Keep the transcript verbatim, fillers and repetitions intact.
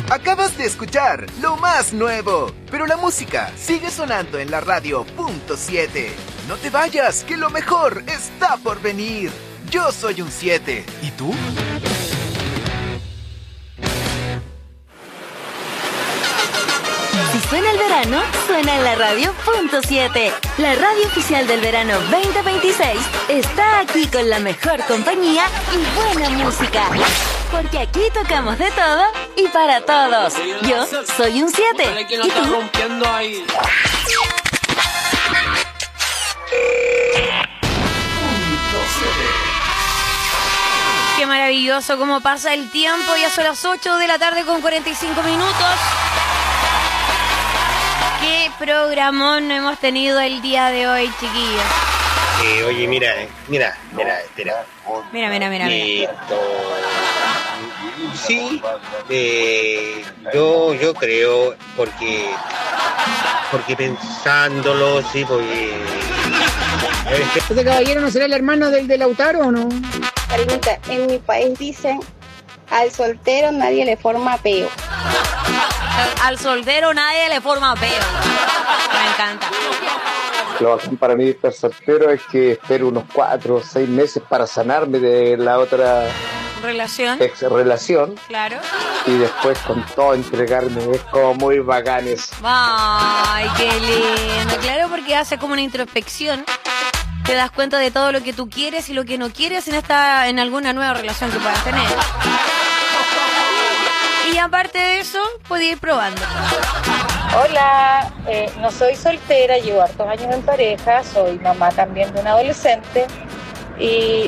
Acabas de escuchar lo más nuevo, pero la música sigue sonando en la radio punto siete. No te vayas, que lo mejor está por venir. Yo soy un siete. ¿Y tú? Si suena el verano, suena en la radio punto siete. La radio oficial del verano veinte veintiséis está aquí con la mejor compañía y buena música. Porque aquí tocamos de todo y para todos. Yo soy un siete. ¿Y tú? Qué maravilloso cómo pasa el tiempo. Ya son las ocho de la tarde con cuarenta y cinco minutos. Qué programón hemos tenido el día de hoy, chiquillos. Eh, oye, mira, mira, mira, espera. Mira, mira, mira, mira. Esto, sí, eh, yo, yo creo, porque, porque pensándolo, sí, porque... ¿Este caballero no será el hermano del de Lautaro o no? Carinita, en mi país dicen, al soltero nadie le forma peo. Al soltero nadie le forma peo. Me encanta. Lo bajón para mí estar soltero es que espero unos cuatro o seis meses para sanarme de la otra relación. Ex relación. Claro. Y después con todo entregarme. Es como muy bacanes. Ay, qué lindo. Claro, porque hace como una introspección. Te das cuenta de todo lo que tú quieres y lo que no quieres en esta, en alguna nueva relación que puedas tener. Y aparte de eso, puedes ir probando. Hola, eh, no soy soltera, llevo hartos años en pareja, soy mamá también de un adolescente y